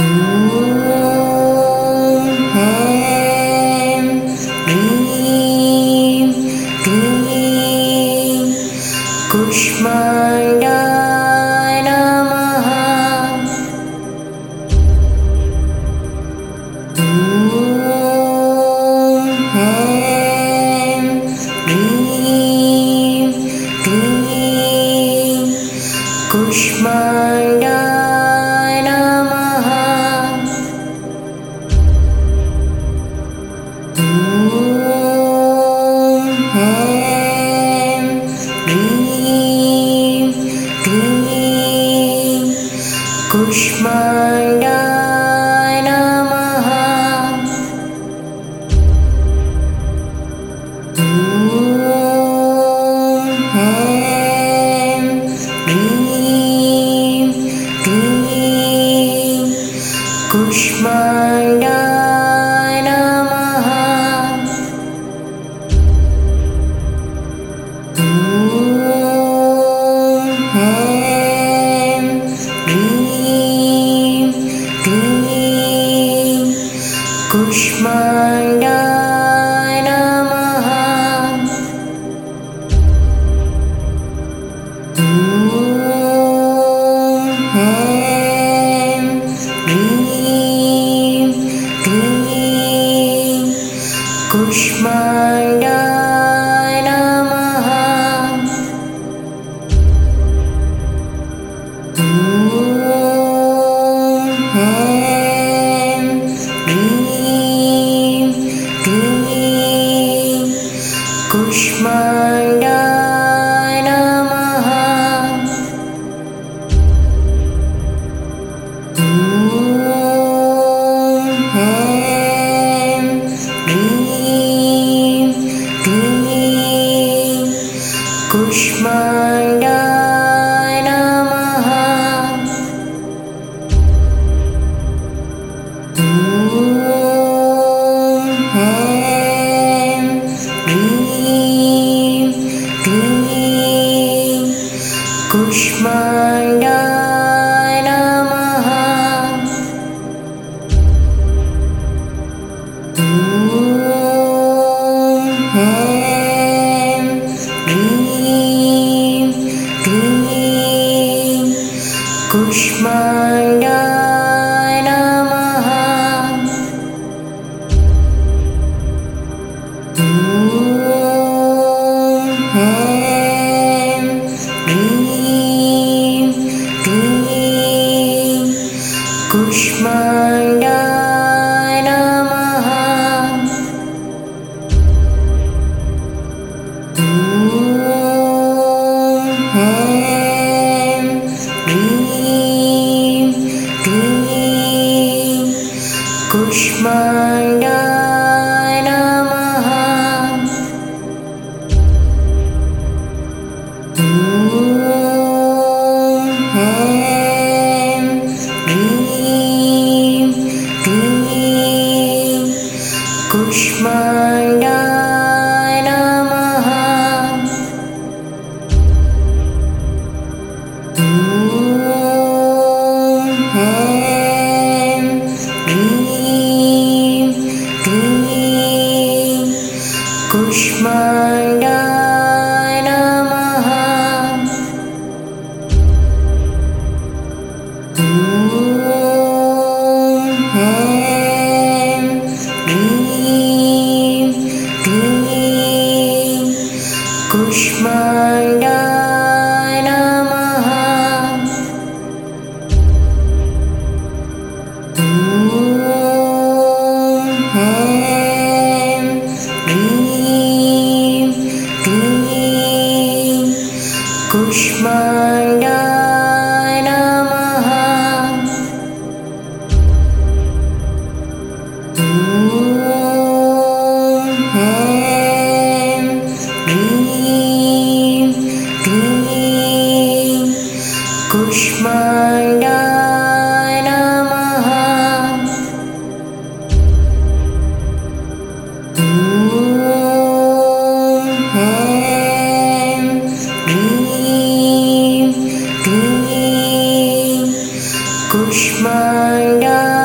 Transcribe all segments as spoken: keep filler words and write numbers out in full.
Kushmanda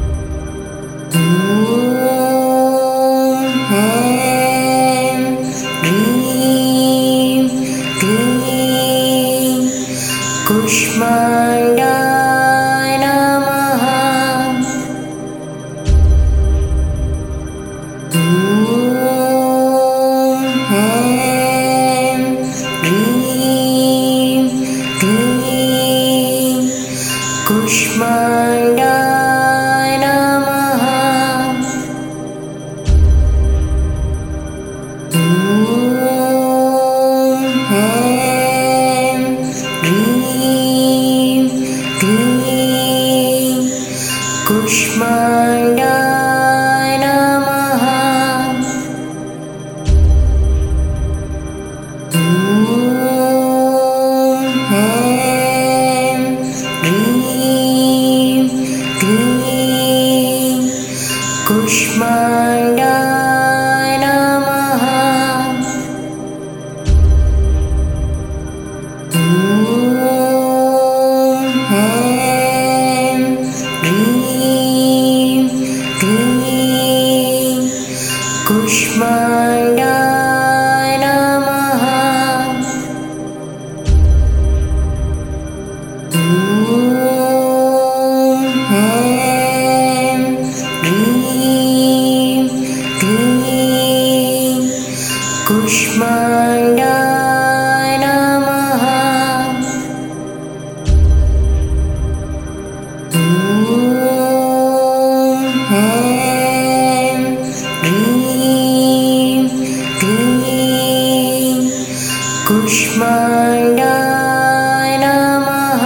कुष्माण्डाय नमः। कुष्माण्डाय नमः। ॐ ऐं ह्रीं क्लीं कुष्माण्डाय नमः। ॐ ऐं ह्रीं क्लीं कुष्माण्डाय नमः।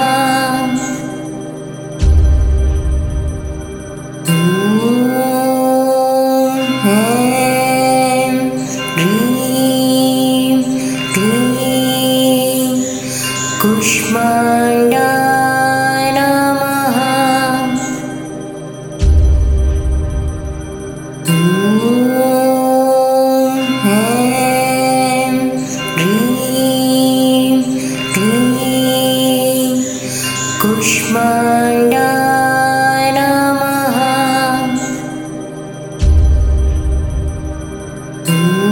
ॐ ऐं ह्रीं क्लीं कुष्माण्डाय नमः। ॐ ऐं ह्रीं क्लीं कुष्माण्डाय नमः। ॐ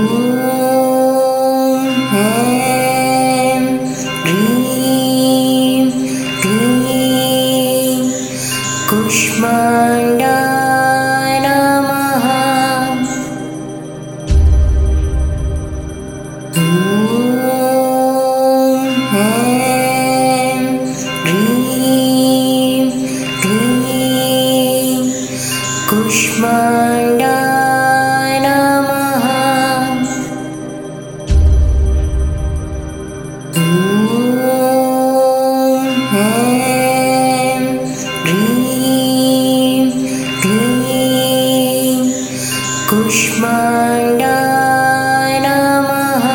ऐं ह्रीं क्लीं कुष्माण्डाय नमः। ॐ ऐं ह्रीं क्लीं कुष्माण्डाय नमः। ॐ ऐं ह्रीं क्लीं कुष्माण्डाय नमः।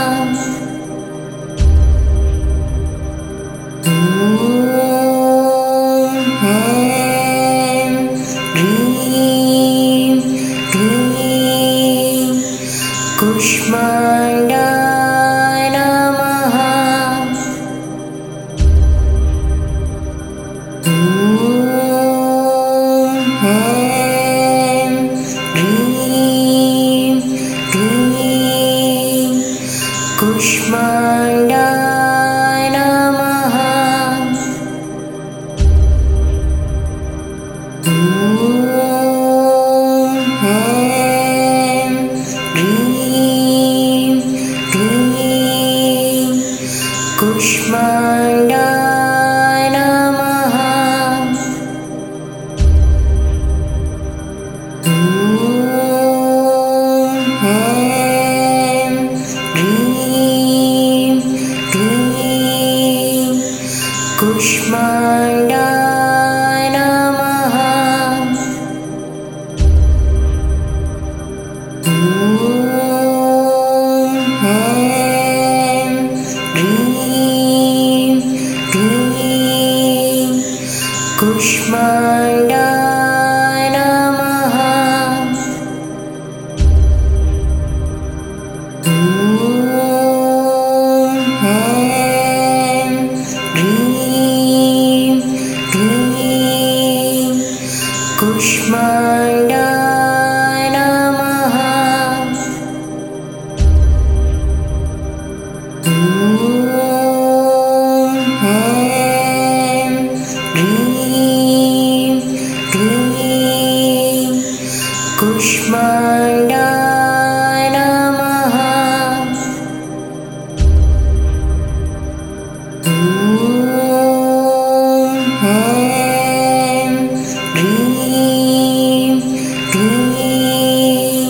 ॐ ऐं ह्रीं क्लीं कुष्माण्डाय नमः। ॐ ऐं ह्रीं क्लीं कुष्माण्डाय नमः। ॐ ऐं ह्रीं क्लीं कुष्माण्डाय नमः। ॐ ऐं ह्रीं क्लीं कुष्माण्डाय नमः। ॐ ऐं ह्रीं क्लीं कुष्माण्डाय नमः। ॐ ऐं ह्रीं क्लीं कुष्माण्डाय नमः। ॐ ऐं ह्रीं क्लीं कुष्माण्डाय नमः। ॐ ऐं ह्रीं क्लीं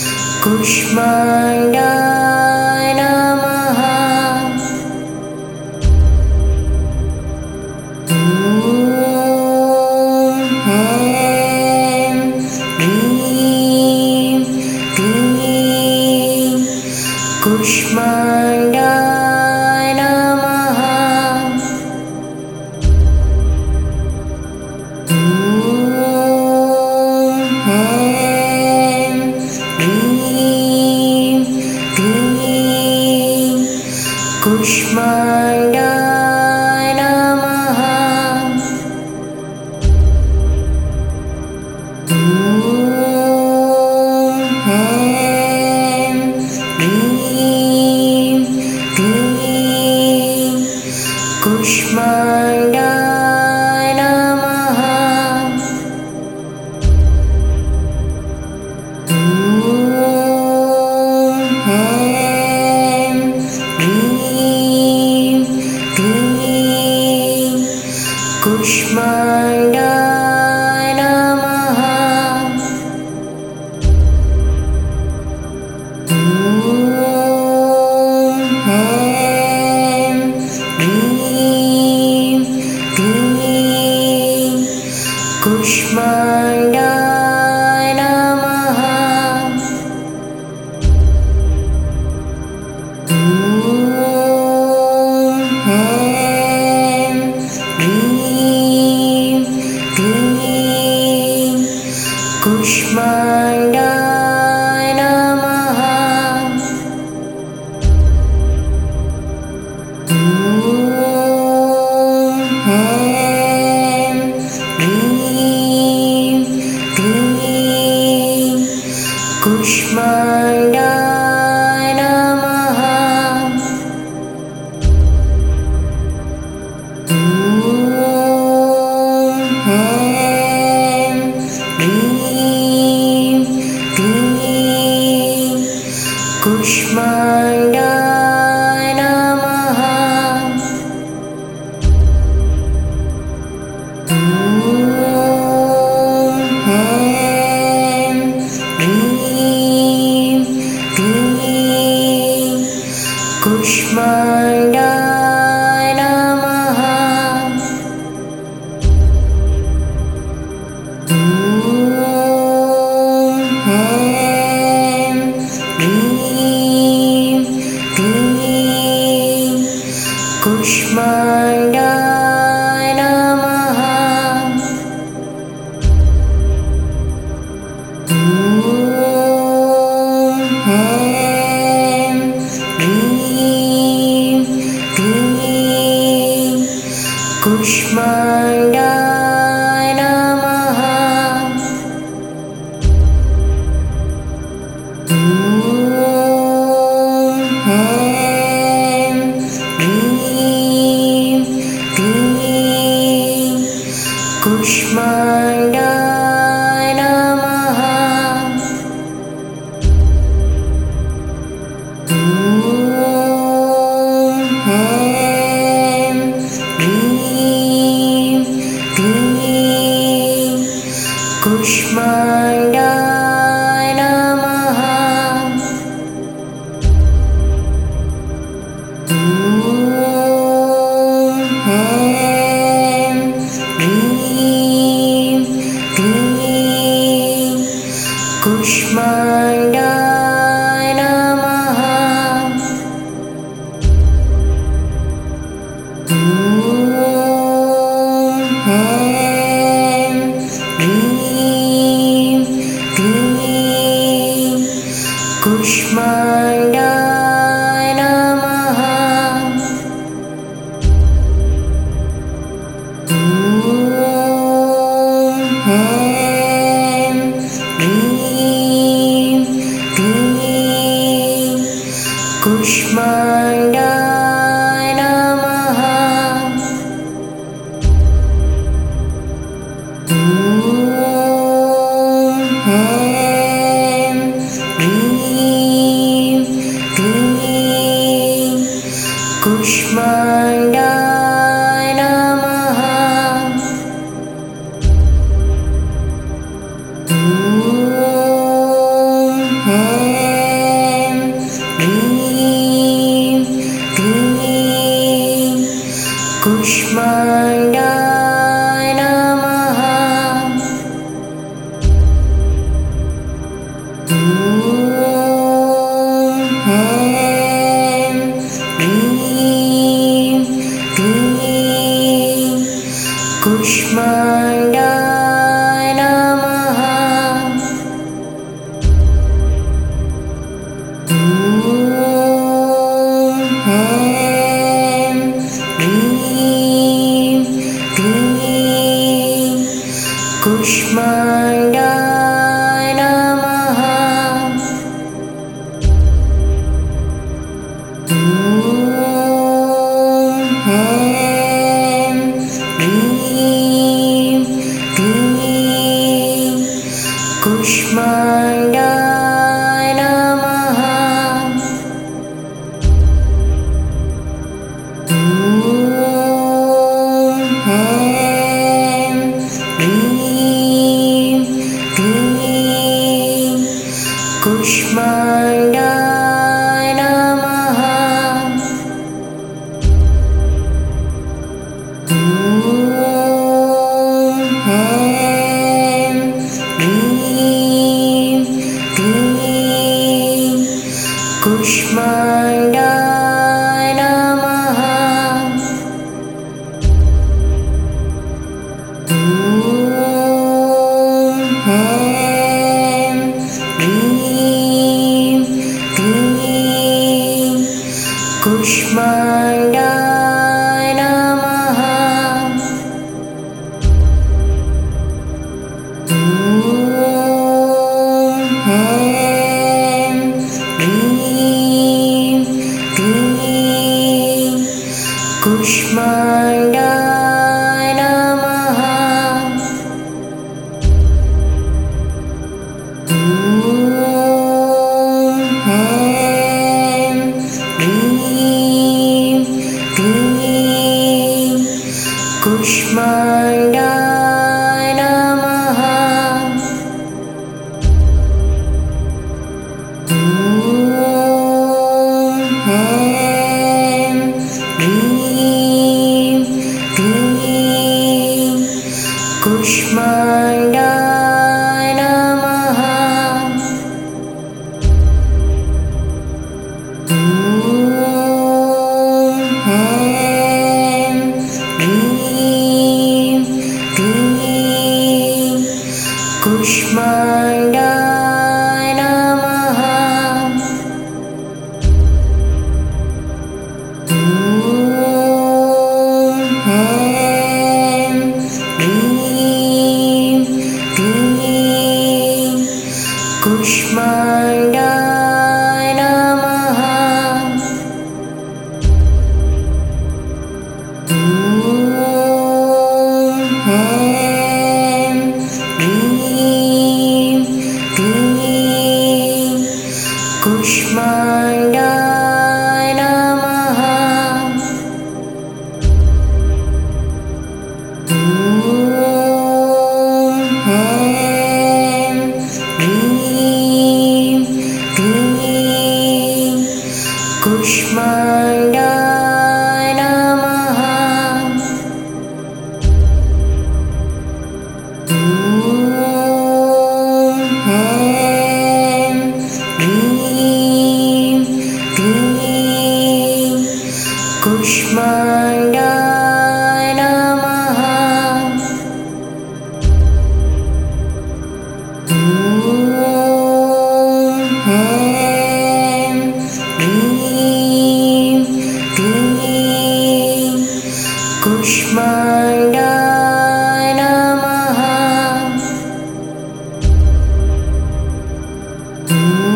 कुष्माण्डाय नमः। ॐ ऐं ह्रीं क्लीं कुष्माण्डाय नमः। ॐ ऐं ह्रीं क्लीं कुष्माण्डाय नमः। ॐ ऐं ऐं ह्रीं क्लीं कुष्माण्डाय नमः। ॐ ऐं ह्रीं क्लीं कुष्माण्डाय नमः। ॐ ऐं ह्रीं क्लीं कुष्माण्डाय नमः। ॐ ऐं ह्रीं क्लीं कुष्माण्डाय नमः। ॐ ऐं ह्रीं क्लीं कुष्माण्डाय नमः। ॐ ऐं ह्रीं क्लीं कुष्माण्डाय नमः। ॐ ऐं ह्रीं क्लीं कुष्माण्डाय नमः। ॐ ऐं ह्रीं क्लीं कुष्माण्डाय नमः। ॐ ऐं ह्रीं क्लीं कुष्माण्डाय नमः। ॐ ऐं ह्रीं क्लीं कुष्माण्डाय नमः। ॐ ऐं ह्रीं क्लीं कुष्माण्डाय नमः। ॐ ऐं ह्रीं क्लीं कुष्माण्डाय नमः। ॐ ऐं ह्रीं क्लीं कुष्माण्डाय नमः। ॐ ऐं ह्रीं क्लीं कुष्माण्डाय नमः। ॐ ऐं ह्रीं क्लीं कुष्माण्डाय नमः। ॐ ऐं ह्रीं क्लीं कुष्माण्डाय नमः। ॐ ऐं ह्रीं क्लीं कुष्माण्डाय नमः। ॐ ऐं ह्रीं क्लीं कुष्माण्डाय नमः। कुष्माण्डाय नमः। ॐ ऐं ह्रीं क्लीं कुष्माण्डाय नमः। ॐ ऐं ह्रीं क्लीं कुष्माण्डाय नमः। ॐ ऐं ह्रीं क्लीं कुष्माण्डाय नमः। ॐ ऐं ह्रीं क्लीं कुष्माण्डाय नमः। ॐ ऐं ह्रीं क्लीं कुष्माण्डाय नमः। ॐ ऐं ह्रीं क्लीं कुष्माण्डाय नमः। ॐ ऐं ह्रीं क्लीं कुष्माण्डाय नमः। ॐ ऐं ह्रीं क्लीं कुष्माण्डाय नमः। ॐ ऐं ह्रीं क्लीं कुष्माण्डाय नमः। ॐ ऐं ह्रीं क्लीं कुष्माण्डाय नमः। ॐ ऐं ह्रीं क्लीं कुष्माण्डाय नमः। ॐ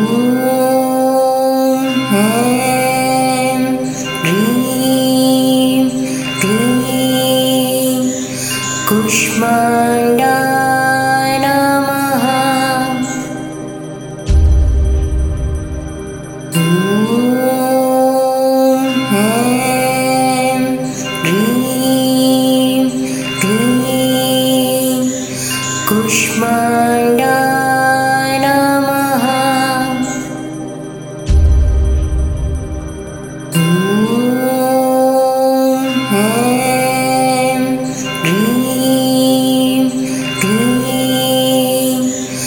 ऐं ह्रीं क्लीं कुष्माण्डाय नमः। ॐ ऐं ह्रीं क्लीं कुष्माण्डाय नमः। ॐ ऐं ह्रीं क्लीं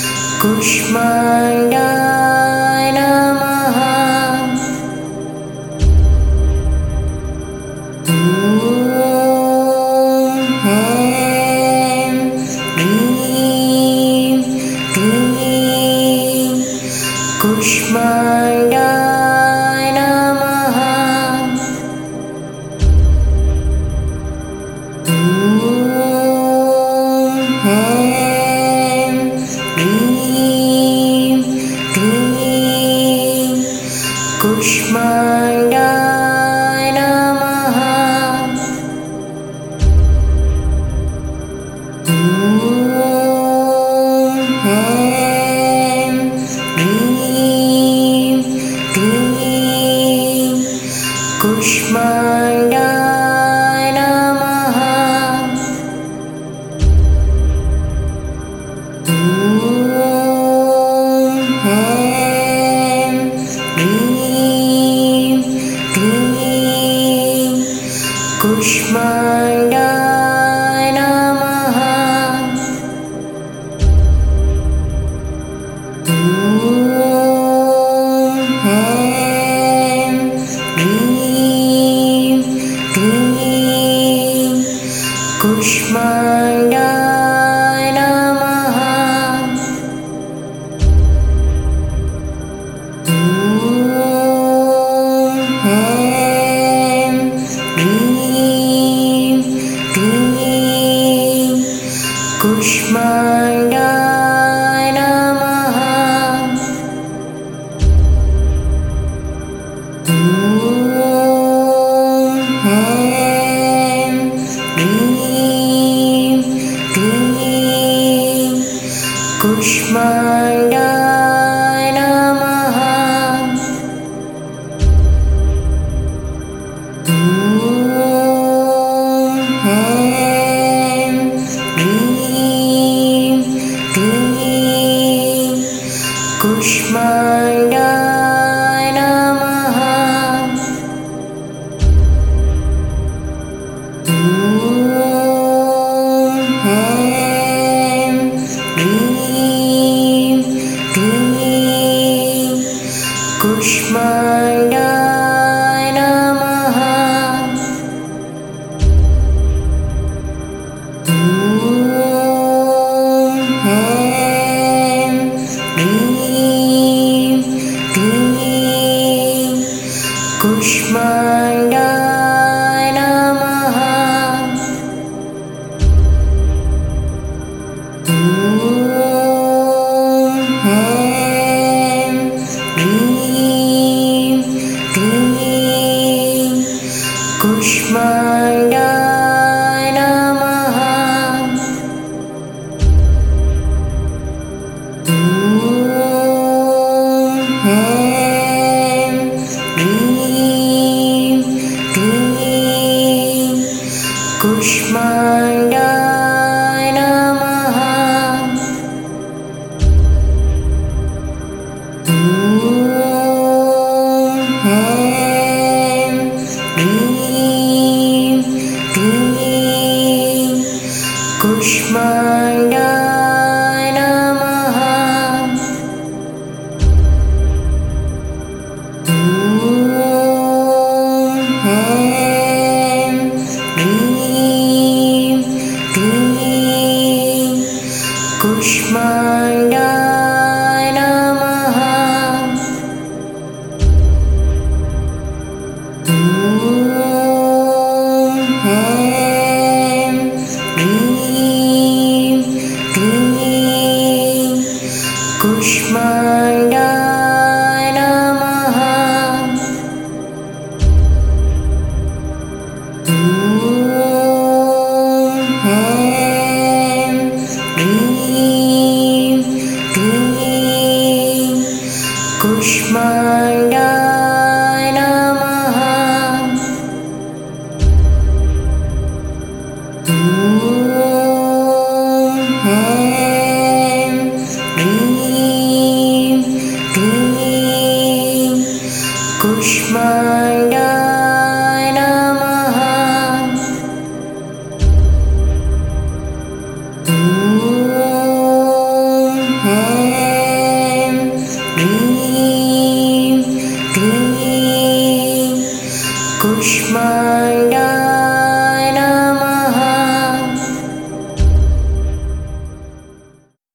कुष्माण्डाय नमः। ॐ ऐं ह्रीं क्लीं कुष्माण्डाय नमः। ॐ ऐं ह्रीं क्लीं कुष्माण्डाय नमः। ॐ ऐं ह्रीं क्लीं कुष्माण्डाय नमः। ॐ ऐं कुष्माण्डाय नमः। ॐ ऐं ह्रीं क्लीं कुष्माण्डाय नमः। ॐ ऐं ह्रीं क्लीं कुष्माण्डाय नमः। ॐ ऐं ह्रीं क्लीं कुष्माण्डाय नमः। ॐ ऐं ह्रीं क्लीं कुष्माण्डाय नमः। ॐ ऐं ह्रीं क्लीं कुष्माण्डाय नमः। ॐ ऐं ह्रीं क्लीं कुष्माण्डाय नमः। ॐ ऐं ह्रीं क्लीं कुष्माण्डाय नमः। ॐ ऐं ह्रीं क्लीं कुष्माण्डाय नमः। ॐ ऐं ह्रीं क्लीं कुष्माण्डाय नमः। ॐ ऐं ह्रीं क्लीं कुष्माण्डाय नमः। ॐ ऐं ह्रीं क्लीं कुष्माण्डाय नमः। ॐ ऐं ह्रीं क्लीं कुष्माण्डाय नमः। ॐ ऐं ह्रीं क्लीं कुष्माण्डाय नमः। ॐ ऐं ह्रीं क्लीं कुष्माण्डाय